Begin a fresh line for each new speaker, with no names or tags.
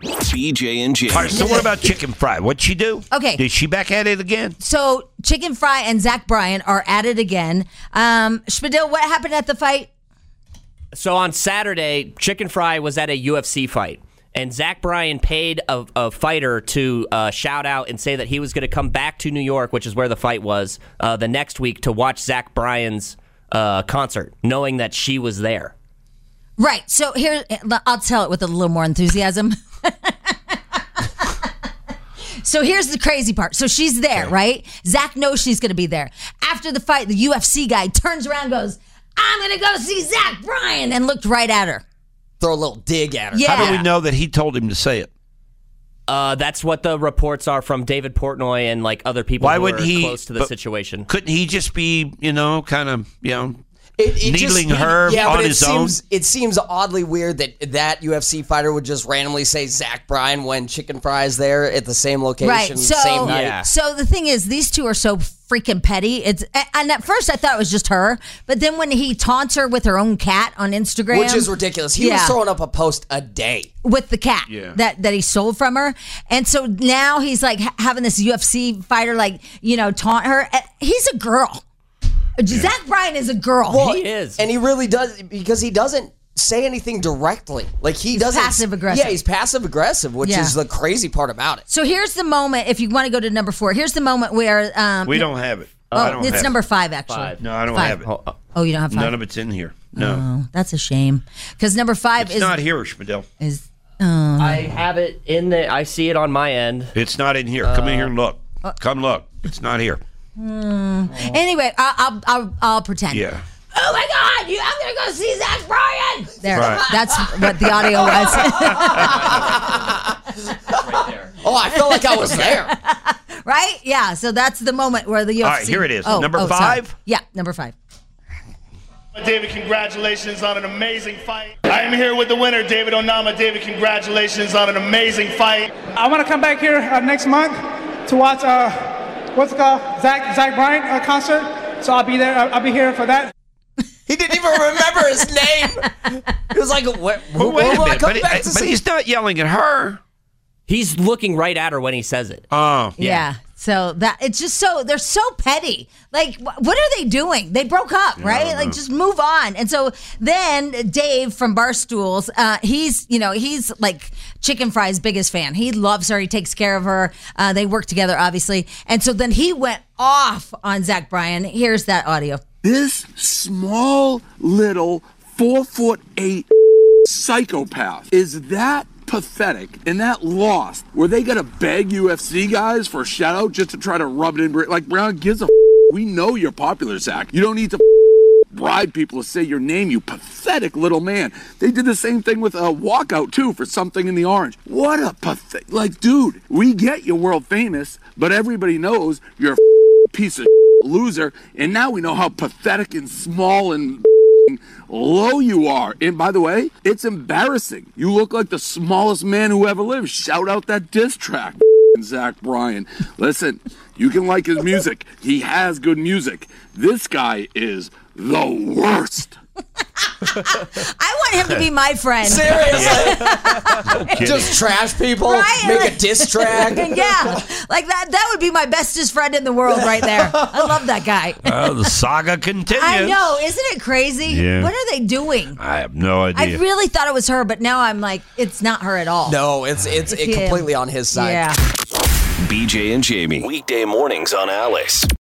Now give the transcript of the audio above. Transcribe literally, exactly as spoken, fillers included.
B J and Jamie.
All right, so what about Chicken Fry? What'd she do?
Okay.
Is she back at it again?
So Chicken Fry and Zach Bryan are at it again. Um, Spadil, what happened at the fight?
So on Saturday, Chicken Fry was at a U F C fight, and Zach Bryan paid a, a fighter to uh, shout out and say that he was going to come back to New York, which is where the fight was, uh, the next week to watch Zach Bryan's uh, concert, knowing that she was there.
Right. So here, I'll tell it with a little more enthusiasm. So here's the crazy part. So she's there, okay. right? Zach knows she's going to be there. After the fight, the U F C guy turns around and goes, I'm going to go see Zach Bryan, and looked right at her.
Throw a little dig at her.
Yeah.
How do we know that he told him to say it?
Uh, that's what the reports are from David Portnoy and like other people
Why
who
would
are
he,
close to the situation.
Couldn't he just be, you know, kind of, you know,
It, it
needling
just,
her
yeah,
on
but it
his
seems,
own?
It seems oddly weird that that U F C fighter would just randomly say Zach Bryan when Chicken Fry is there at the same location,
right. so,
same night.
Yeah.
So the thing is, these two are so freaking petty. It's and at first I thought it was just her, but then when he taunts her with her own cat on Instagram,
Which is ridiculous. He
yeah.
was throwing up a post a day.
with the cat
Yeah.
that, that he stole from her. And so now he's like ha- having this U F C fighter, like, you know, taunt her. Uh, He's a girl. Zach Bryan is a girl.
Well,
He is.
And he really does, because he doesn't say anything directly. Like he
He's
doesn't.
passive-aggressive.
Yeah, he's passive aggressive, which
Yeah.
is the crazy part about it.
So here's the moment, if you want to go to number four, here's the moment where... Um,
We don't have it.
Oh,
I don't
it's
have
number
it.
five, actually.
Five.
No, I don't
Five.
have it.
Oh, oh.
Oh, you don't have five?
None of it's in here. No.
Oh, that's a shame. Because number five
It's
is...
not here, Spadil.
is
I have it in the. I see it on my end.
It's not in here. Come in here and look.
Uh,
Come look. It's not here.
Anyway, I'll, I'll, I'll, I'll pretend.
Yeah.
Oh my God! You, I'm gonna go see Zach Bryan. There,
Right.
that's what the audio was.
Right there.
Oh, I felt like I was there.
Right? Yeah. So that's the moment where the U F C.
All right, here it is.
Oh,
Number
oh, sorry.
five?
Yeah, number five.
David, congratulations on an amazing fight. I am here with the winner, David Onama. David, congratulations on an amazing fight.
I want to come back here uh, next month to watch uh, what's it called, Zach Zach Bryan uh, concert. So I'll be there. I'll, I'll be here for that.
He didn't even remember his name. He was like, "What? Who
Well, wait a
will I
minute.
come
But,
back
it,
to
but
see?"
he's not yelling at her.
He's looking right at her when he says it.
Oh.
Yeah. So that it's just so they're so petty. Like, wh- what are they doing? They broke up, right? Like, just move on. And so then Dave from Barstools, uh, he's you know he's like Chicken Fry's biggest fan. He loves her. He takes care of her. Uh, they work together, obviously. And so then he went off on Zach Bryan. Here's that audio.
This small little four foot eight psychopath is that pathetic and that lost where they gotta beg U F C guys for a shout out just to try to rub it in. Like, Brown gives a f- we know you're popular, Zach. You don't need to f- bribe people to say your name, you pathetic little man. They did the same thing with a walkout too for Something in the Orange. What a pathetic, like, dude, we get you're world famous, but everybody knows you're a f- piece of loser, and now we know how pathetic and small and low you are. And by the way, it's embarrassing. You look like the smallest man who ever lived. Shout out that diss track, Zach Bryan. Listen, you can like his music. He has good music. This guy is the worst.
I want him to be my friend.
Seriously,
Kidding.
just trash people,
Right?
make a diss track.
Yeah, like that. That would be my bestest friend in the world, right there. I love that guy.
Oh, the saga continues.
I know, isn't it crazy?
Yeah.
What are they doing?
I have no
I
idea.
really thought it was her, but now I'm like, it's not her at all.
No, it's it's
It's
it
him.
completely on his side.
Yeah.
B J and Jamie. Weekday mornings on Alice.